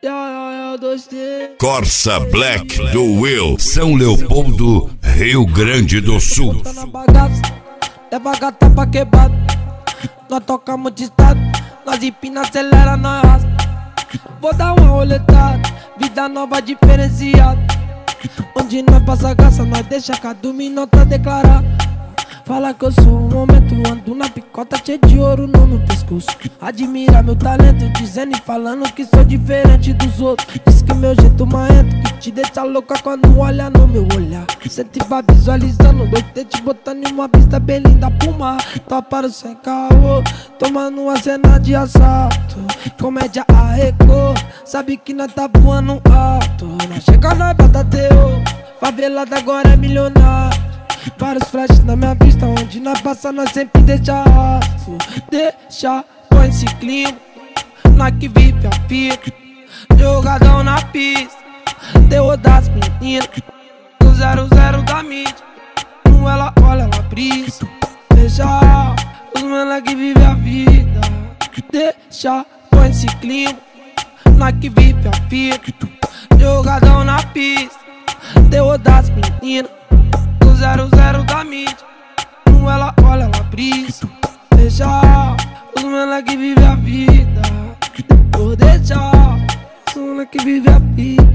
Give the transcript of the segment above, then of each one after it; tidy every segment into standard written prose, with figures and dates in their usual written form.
Corsa Black do Will, São Leopoldo, Rio Grande do Sul. Tá na bagaça, leva gata pra quebrada. Nós tocamos de estado, nós empina, acelera, nós arrasta. Vou dar uma roletada, vida nova diferenciada. Onde nós passa graça, nós deixa cada nota declarar. Fala que eu sou um momento, ando na picota cheio de ouro no meu pescoço. Admira meu talento, dizendo e falando que sou diferente dos outros. Diz que meu jeito marrento, que te deixa louca quando olha no meu olhar. Sempre vai visualizando, dois te botando em uma pista bem linda pro mar. Toparam sem caô, tomando uma cena de assalto. Comédia arrecou, sabe que nós tá voando alto. Nós chega, nós bota teu, favelada agora é milionário. Vários flashes na minha vista, onde nós passa nós sempre deixa rastro. Deixa, põe esse clima, nós que vive a fita. Jogadão na pista, terror das meninas. Do 00 da mídia, não ela olha, ela brisa. Deixa, os mano que vive a vida. Deixa, põe esse clima, nós que vive a fita. Jogadão na pista, terror das meninas. 00 da mídia, não ela olha, ela brisa. Deixa, os mano que vive a vida. Vou deixar, os mano que vive a vida.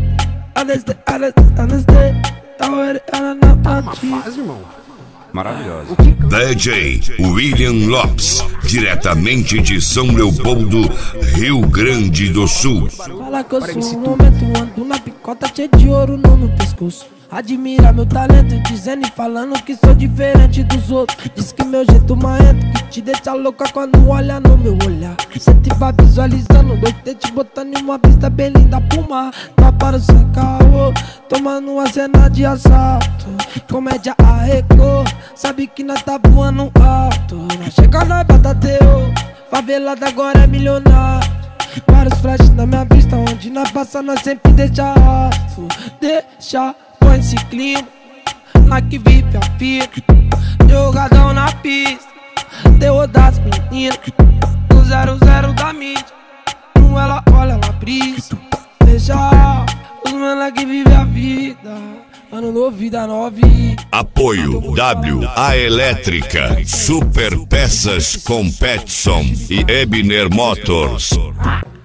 Uma fase, irmão. Maravilhosa. DJ William Lopes, diretamente de São Leopoldo, Rio Grande do Sul. Fala que eu sou um momento, ando na picota cheio de ouro no meu pescoço. Admira meu talento, dizendo e falando que sou diferente dos outros. Diz que meu jeito marrento, que te deixa louca quando olha no meu olhar. Sempre vai visualizando, dois te botando em uma pista bem linda pro mar. Toparam sem caô, tomando uma cena de assalto. Comédia arrecou, sabe que nós tá voando alto. Nós chega, nós bota teu, favelada agora é milionário. Vários flashes na minha vista, onde nós passa nós sempre deixa rastro. Deixa, põe esse clima, nós que vive a fita. Jogadão na pista, terror das meninas. Do 00 da mídia, não ela olha, ela brisa. Deixa, os mano que vive a vida. Ano novo, vida nova. Apoio WA Elétrica, Super Peças Competition e Ebner Motors.